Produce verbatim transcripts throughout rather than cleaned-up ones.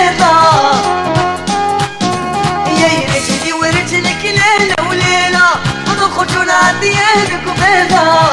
بيضا. يا رجلي ورجلك ليلة وليلة ونخرجوا نعديانك بيضا.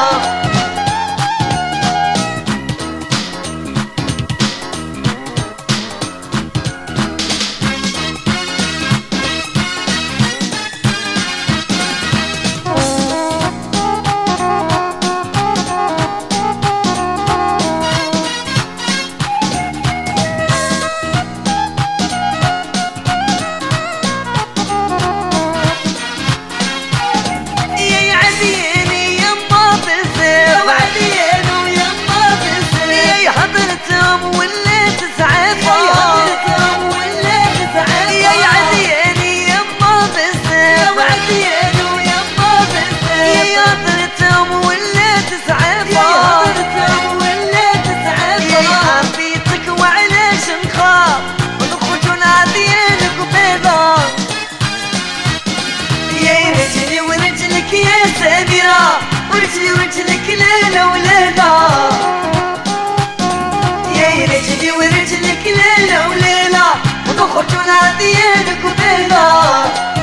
ورجلي ورجلك ليلة وليلة. يا رجلي ورجلك ليلة وليلة ونخرجوا نعديانك بيضا.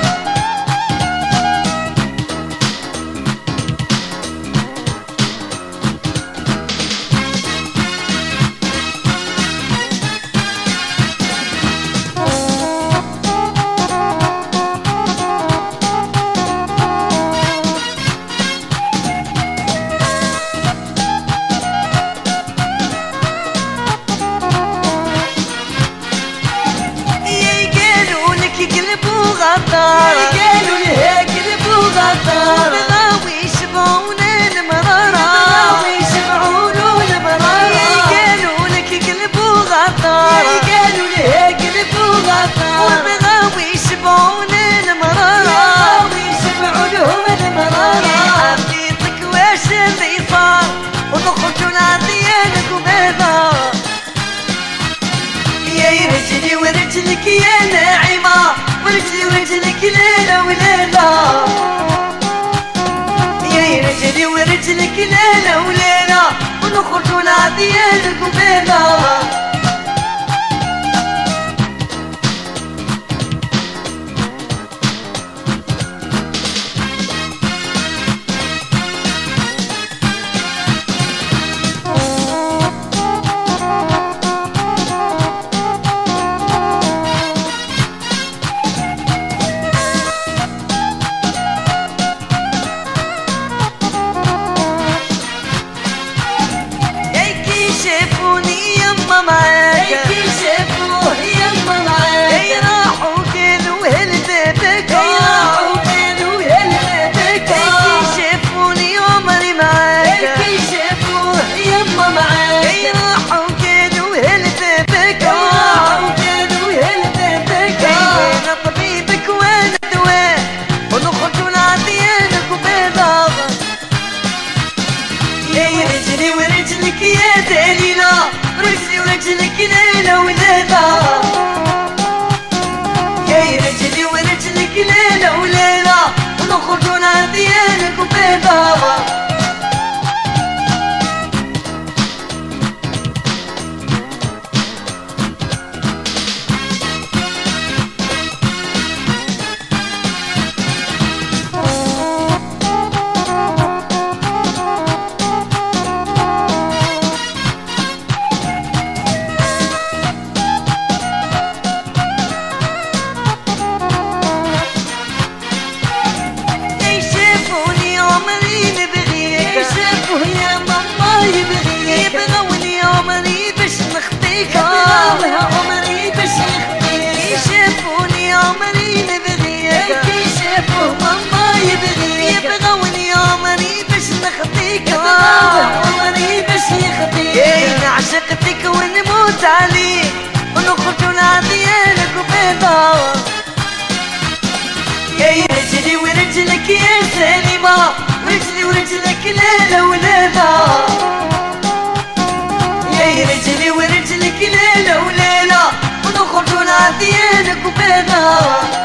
قالوا لي هيك قلبو غدار بغاوي يشبعون المرارة بغاوي يشبعون المرارة. قالوا لك قلبو غدار قالوا لي هيك قلبو غدار بغاوي يشبعون المرارة بغاوي يشبعونهم المرارة. حبيتك واش اللي صار ونخرجوا نعديانك بيضا. يا رجلي ورجلك يا ناعمة ورجلي ورجلك ليلة وليلة. يا رجلي ورجلك ليلة وليلة ونخرجوا نعديانك بيضا. معاك شافوه يما معاك راحوا قالوا هلبابك راحوا قالوا هلبابك شافوني عمري معاك شافوه يما معاك راحوا قالوا هلبابك راحوا قالوا هلبابك. وانا طبيبك وانا دواء ونخرجوا نعديانك بيضا. يا رجلي ورجلك يا دليلة ورجلي ورجلك ليلة وليلة. يا رجلي ورجلك ليلة وليلة ونخرجوا نعديانك بيضا. عمري باش نخفيك شافوني عمري نبغيك شافوه ماما يبغيك يبغوني عمري باش نخفيك عمري باش يخفيك. نعشقتك ونموت عليك ونخرجوا نعديانك بيضا. يا رجلي ورجلك يا سليمة ورجلي ورجلك ليلة وليلة. يا رجلي ورجلك ليلة وليلة ونخرجوا نعديانك بيضا.